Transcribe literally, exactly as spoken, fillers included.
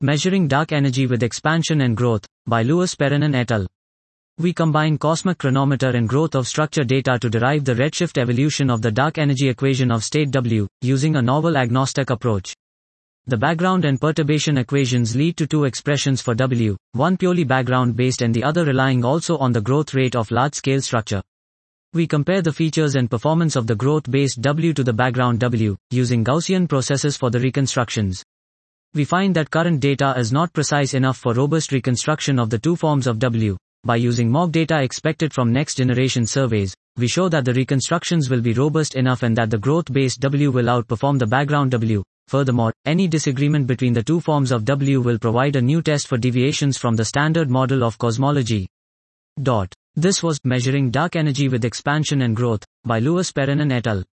Measuring Dark Energy with Expansion and Growth, by Louis Perrin et al. We combine cosmic chronometer and growth of structure data to derive the redshift evolution of the dark energy equation of state W, using a novel agnostic approach. The background and perturbation equations lead to two expressions for W, one purely background-based and the other relying also on the growth rate of large-scale structure. We compare the features and performance of the growth-based W to the background W, using Gaussian processes for the reconstructions. We find that current data is not precise enough for robust reconstruction of the two forms of W. By using M O G data expected from next-generation surveys, we show that the reconstructions will be robust enough and that the growth-based W will outperform the background W. Furthermore, any disagreement between the two forms of W will provide a new test for deviations from the standard model of cosmology. Dot. This was Measuring Dark Energy with Expansion and Growth, by Louis Perrin et al.